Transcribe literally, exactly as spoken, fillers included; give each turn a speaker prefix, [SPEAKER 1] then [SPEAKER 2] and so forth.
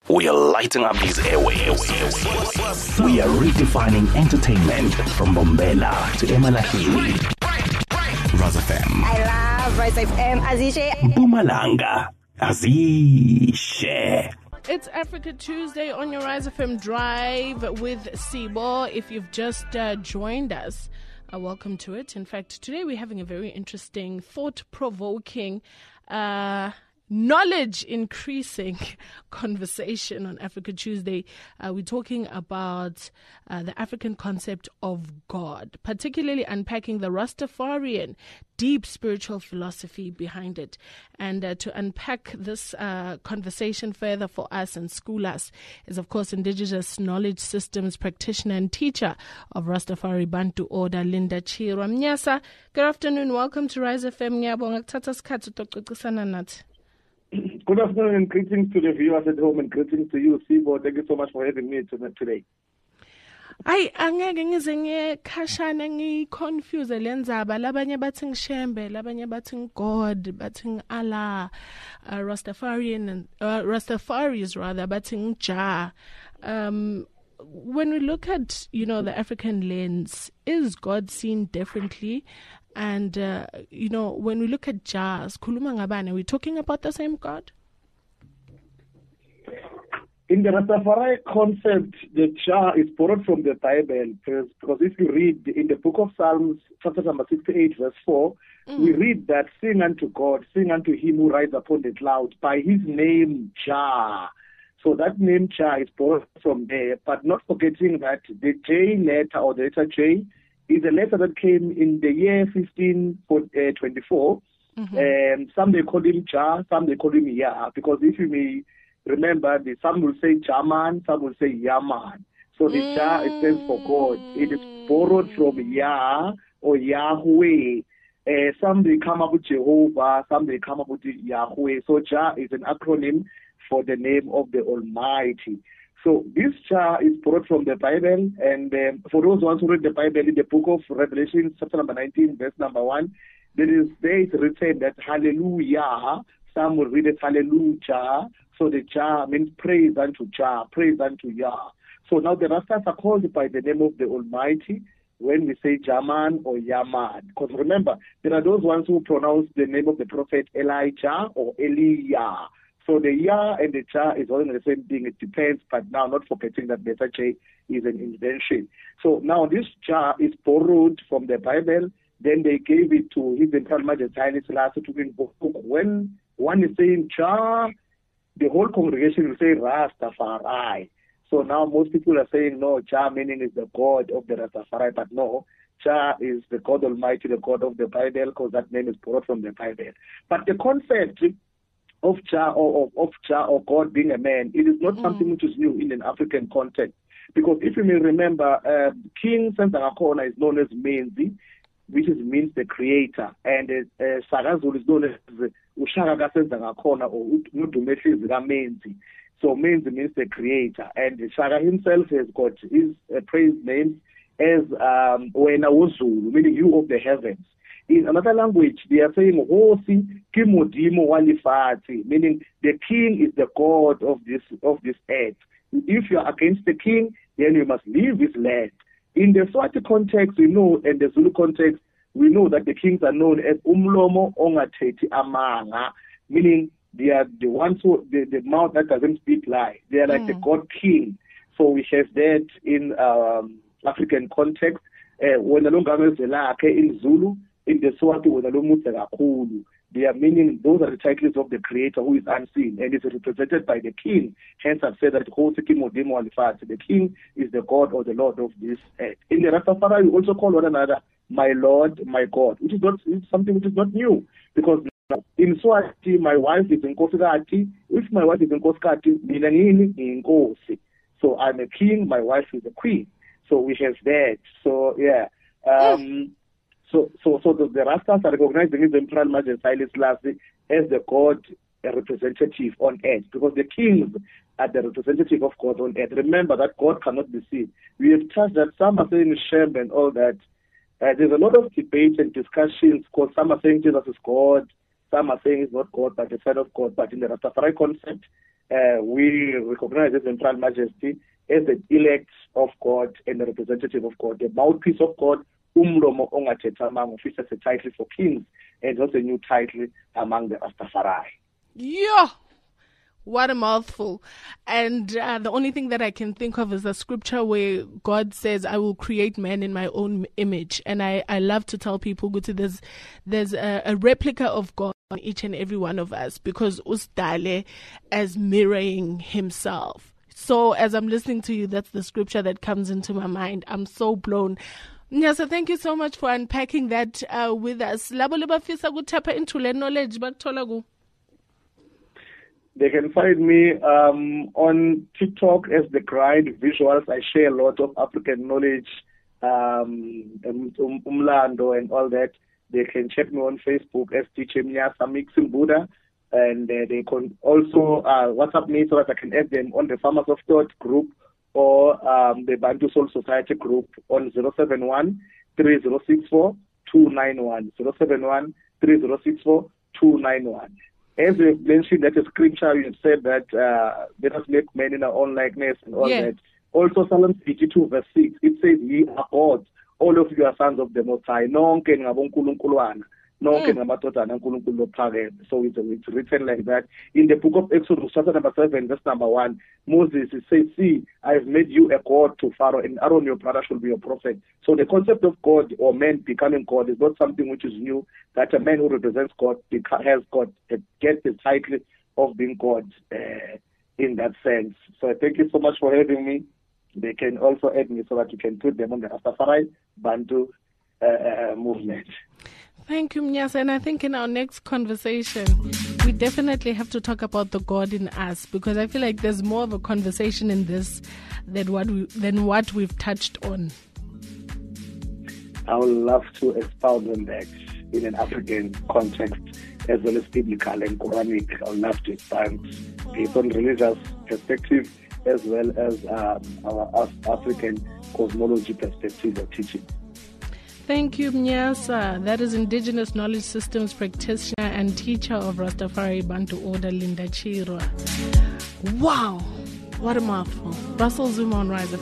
[SPEAKER 1] We are lighting up these airwaves. We are redefining entertainment from Bombela to Emalahini. Rise F M.
[SPEAKER 2] I love Rise F M. Azishe.
[SPEAKER 1] Mpumalanga. Azishe.
[SPEAKER 3] It's Africa Tuesday on your Rise F M Drive with Sibo. If you've just uh, joined us, uh, welcome to it. In fact, today we're having a very interesting, thought-provoking, uh, knowledge-increasing conversation on Africa Tuesday. Uh, we're talking about uh, the African concept of God, particularly unpacking the Rastafarian deep spiritual philosophy behind it. And uh, to unpack this uh, conversation further for us and school us is, of course, Indigenous Knowledge Systems practitioner and teacher of Rastafari Bantu Order, Linda Chirwa. Mnyasa, good afternoon. Welcome to Rise F M.
[SPEAKER 4] Good afternoon and greetings to the viewers at home and greetings to you, Sibo. Thank you so much for having me today.
[SPEAKER 3] Ay angeke ngize ngekhashana ngiconfuse lenzaba labanye bathi ngishembe labanye bathi ngGod bathi ngAllah uh, Rastafarian and uh, Rastafaris rather bathi ngJah. Um when we look at, you know, the African lens, is God seen differently? And, uh, you know, when we look at Jah, Kuluma Ngabane, are we talking about the same God?
[SPEAKER 4] In the Rastafari concept, the Jah is borrowed from the Bible, because, because if you read in the book of Psalms, chapter number sixty-eight, verse four, mm. we read that, sing unto God, sing unto him who rides upon the cloud, by his name Jah. So that name Jah is borrowed from there, but not forgetting that the J letter or the letter J is a letter that came in the year fifteen twenty-four. Mm-hmm. And some they call him Jah, some they call him Yah, because if you may remember, the, some will say Jaman, some will say Yaman. So the mm. Jah stands for God. It is borrowed from Yah or Yahweh. Uh, some they come up with Jehovah, some they come up with Yahweh. So Jah is an acronym for the name of the Almighty. So this Jah is borrowed from the Bible, and um, for those ones who read the Bible, in the book of Revelation, chapter number nineteen, verse number one, there is there is written that Hallelujah. Some will read it Hallelujah. So the Jah means praise unto Jah, praise unto Yah. So now the Rastas are called by the name of the Almighty when we say Jaman or Yaman. Because remember, there are those ones who pronounce the name of the prophet Elijah or Eliah. So the Yah and the Jah is all the same thing. It depends, but now not forgetting that letter J is an invention. So now this Jah is borrowed from the Bible. Then they gave it to His Imperial Majesty Haile Selassie to bring book. When one is saying Jah, the whole congregation will say Rastafari. So now most people are saying, no, Jah meaning is the God of the Rastafari, but no, Jah is the God Almighty, the God of the Bible, because that name is borrowed from the Bible. But the concept of Jah or of, of Jah or God being a man, it is not mm. something which is new in an African context. Because if you may remember, uh, King Senzangakona is known as Menzi, which is, means the creator, and uh, Sagazulu is known as Ushaka Senzangakona or Udumeshi Menzi. So Menzi means the creator, and Shaka himself has got his uh, praise names as um, Wena Uzulu, meaning you of the heavens. In another language, they are saying Hosi Kimodimo Walifati, meaning the king is the god of this of this earth. If you are against the king, then you must leave his land. In the Swati context, we know, and the Zulu context, we know that the kings are known as Umlomo Ongateti Amanga, meaning they are the ones who the, the mouth that doesn't speak lie. They are like mm. the god king. So we have that in um, African context. Uh, when the Longame Zelake in Zulu, in the Swati, when the Lomutsakulu, they are meaning those are the titles of the creator who is unseen and is represented by the king. Hence, I've said that the king is the God or the Lord of this earth. In the Rastafari, we also call one another my Lord, my God, which is not it's something which is not new. Because in Swati, my wife is in Kosikati. If my wife is in Kosikati, Minangini in Kosi. So I'm a king, my wife is a queen. So we have that. So, yeah. Um, So, so, so the, the Rastas are recognizing His Imperial Majesty Haile Selassie as the God representative on earth, because the kings are the representative of God on earth. Remember that God cannot be seen. We have touched that some are saying Shem and all that. Uh, there's a lot of debate and discussions, because some are saying Jesus is God, some are saying he's not God, but the Son of God. But in the Rastafari concept, uh, we recognize His Imperial Majesty as the elect of God and the representative of God, the mouthpiece of God, umlomo ongathetha amanga, which is a title for kings, and also a new title among the Rastafari.
[SPEAKER 3] Yeah. What a mouthful. And uh, the only thing that I can think of is the scripture where God says, I will create man in my own image. And I, I love to tell people, there's, there's a, a replica of God on each and every one of us, because usdale as mirroring himself. So as I'm listening to you, that's the scripture that comes into my mind. I'm so blown. Mnyasa, thank you so much for unpacking that uh, with us. Labo lebafisa kutapha into le knowledge bakuthola ku.
[SPEAKER 4] They can find me um, on TikTok as The Grind Visuals. I share a lot of African knowledge, um, um, umlando and all that. They can check me on Facebook as D J Mnyasa Mixing Buddha. And uh, they can also uh, WhatsApp me so that I can add them on the Farmers of Thought group or um, the Bantu Soul Society group on zero seven one, three zero six four, two nine one. zero seven one, three zero six four, two nine one. As we mentioned that the scripture, you said that uh, let us make men in our own likeness and all
[SPEAKER 3] yeah.
[SPEAKER 4] that. Also, Psalm fifty-two verse six, it says, ye are gods, all of you are sons of the Most High. Nonke ngabonkulunkuluwana, nonke ngamadodana kaNkulunkulu lophakeme. So it's, it's written like that. In the book of Exodus, chapter number seven, verse number one, Moses says, see, I have made you a God to Pharaoh, and Aaron your brother shall be your prophet. So the concept of God or man becoming God is not something which is new, that a man who represents God has God, gets the title of being God uh, in that sense. So thank you so much for having me. They can also add me so that you can put them on the Rastafari Bantu uh, uh, movement.
[SPEAKER 3] Thank you, Mnyasa. And I think in our next conversation, we definitely have to talk about the God in us, because I feel like there's more of a conversation in this than what, we, than what we've touched on.
[SPEAKER 4] I would love to expound on that in an African context as well as biblical and Quranic. I would love to expand based on religious perspective as well as um, our African cosmology perspective of teaching.
[SPEAKER 3] Thank you, Mnyasa. That is Indigenous Knowledge Systems practitioner and teacher of Rastafari Bantu Order, Linda Chirwa. Wow, what a mouthful. Russell Zuma on Rise.